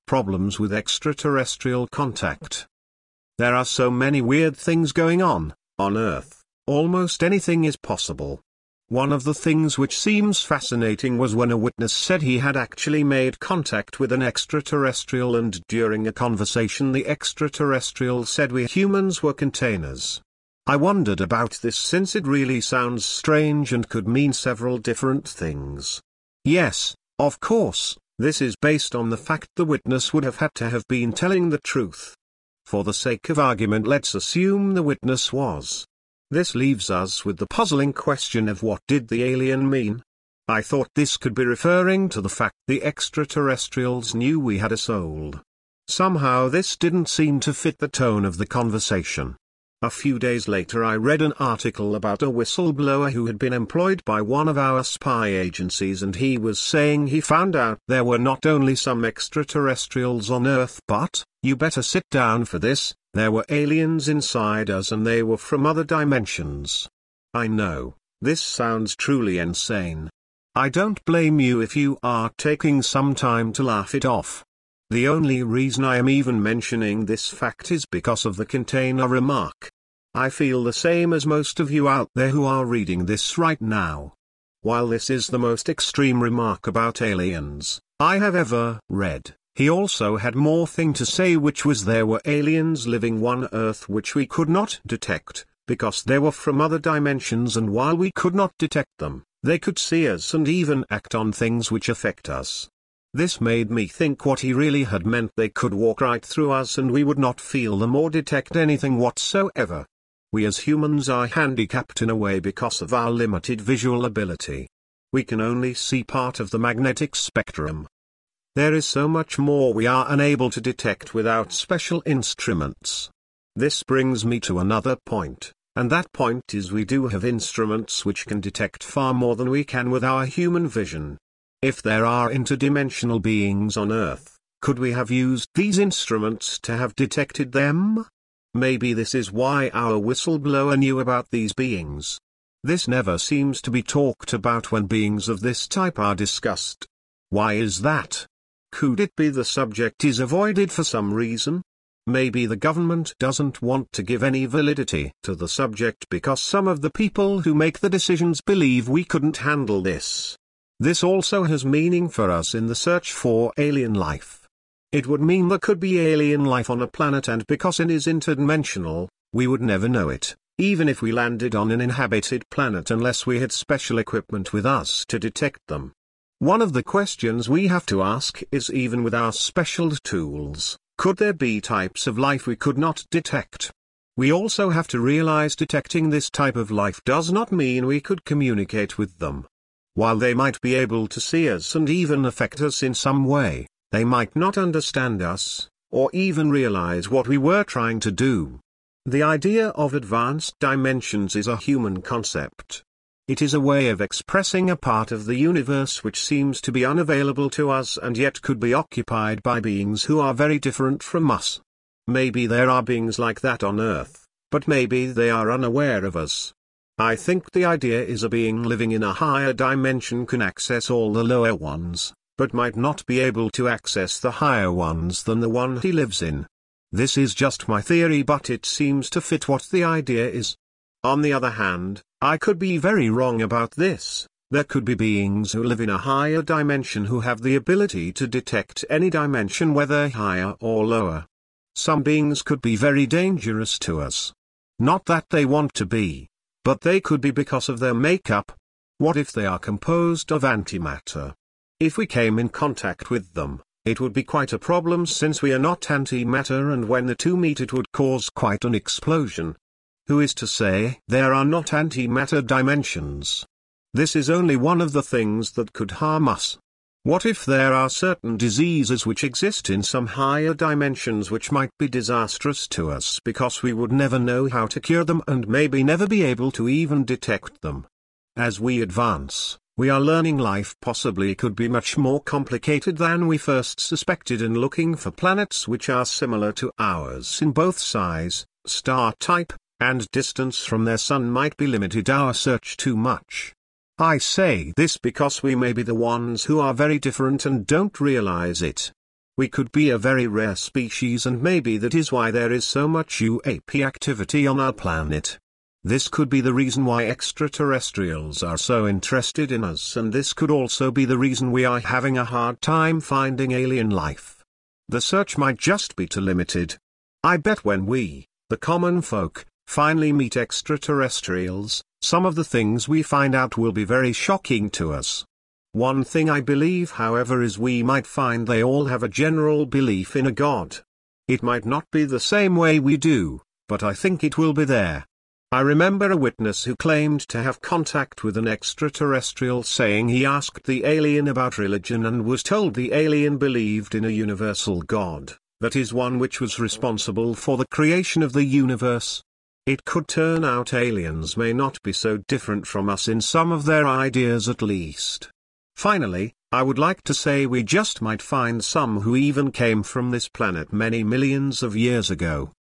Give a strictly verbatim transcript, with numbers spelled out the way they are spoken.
problems with extraterrestrial contact. There are so many weird things going on, on Earth, almost anything is possible. One of the things which seems fascinating was when a witness said he had actually made contact with an extraterrestrial, and during a conversation the extraterrestrial said we humans were containers. I wondered about this since it really sounds strange and could mean several different things. Yes, of course, this is based on the fact the witness would have had to have been telling the truth. For the sake of argument, let's assume the witness was. This leaves us with the puzzling question of what did the alien mean? I thought this could be referring to the fact the extraterrestrials knew we had a soul. Somehow this didn't seem to fit the tone of the conversation. A few days later I read an article about a whistleblower who had been employed by one of our spy agencies, and he was saying he found out there were not only some extraterrestrials on Earth, but, you better sit down for this, there were aliens inside us and they were from other dimensions. I know, this sounds truly insane. I don't blame you if you are taking some time to laugh it off. The only reason I am even mentioning this fact is because of the container remark. I feel the same as most of you out there who are reading this right now. While this is the most extreme remark about aliens I have ever read, he also had more thing to say, which was there were aliens living on Earth which we could not detect, because they were from other dimensions, and while we could not detect them, they could see us and even act on things which affect us. This made me think what he really had meant. They could walk right through us and we would not feel them or detect anything whatsoever. We as humans are handicapped in a way because of our limited visual ability. We can only see part of the magnetic spectrum. There is so much more we are unable to detect without special instruments. This brings me to another point, and that point is we do have instruments which can detect far more than we can with our human vision. If there are interdimensional beings on Earth, could we have used these instruments to have detected them? Maybe this is why our whistleblower knew about these beings. This never seems to be talked about when beings of this type are discussed. Why is that? Could it be the subject is avoided for some reason? Maybe the government doesn't want to give any validity to the subject because some of the people who make the decisions believe we couldn't handle this. This also has meaning for us in the search for alien life. It would mean there could be alien life on a planet, and because it is interdimensional, we would never know it, even if we landed on an inhabited planet, unless we had special equipment with us to detect them. One of the questions we have to ask is, even with our special tools, could there be types of life we could not detect? We also have to realize detecting this type of life does not mean we could communicate with them. While they might be able to see us and even affect us in some way, they might not understand us, or even realize what we were trying to do. The idea of advanced dimensions is a human concept. It is a way of expressing a part of the universe which seems to be unavailable to us and yet could be occupied by beings who are very different from us. Maybe there are beings like that on Earth, but maybe they are unaware of us. I think the idea is a being living in a higher dimension can access all the lower ones, but might not be able to access the higher ones than the one he lives in. This is just my theory, but it seems to fit what the idea is. On the other hand, I could be very wrong about this. There could be beings who live in a higher dimension who have the ability to detect any dimension, whether higher or lower. Some beings could be very dangerous to us. Not that they want to be, but they could be because of their makeup. What if they are composed of antimatter? If we came in contact with them, it would be quite a problem, since we are not antimatter, and when the two meet it would cause quite an explosion. Who is to say there are not antimatter dimensions? This is only one of the things that could harm us. What if there are certain diseases which exist in some higher dimensions which might be disastrous to us because we would never know how to cure them and maybe never be able to even detect them? As we advance, we are learning life possibly could be much more complicated than we first suspected, and looking for planets which are similar to ours in both size, star type, and distance from their sun might be limited our search too much. I say this because we may be the ones who are very different and don't realize it. We could be a very rare species, and maybe that is why there is so much U A P activity on our planet. This could be the reason why extraterrestrials are so interested in us, and this could also be the reason we are having a hard time finding alien life. The search might just be too limited. I bet when we, the common folk, finally meet extraterrestrials, some of the things we find out will be very shocking to us. One thing I believe, however, is we might find they all have a general belief in a god. It might not be the same way we do, but I think it will be there. I remember a witness who claimed to have contact with an extraterrestrial saying he asked the alien about religion and was told the alien believed in a universal God, that is, one which was responsible for the creation of the universe. It could turn out aliens may not be so different from us in some of their ideas at least. Finally, I would like to say we just might find some who even came from this planet many millions of years ago.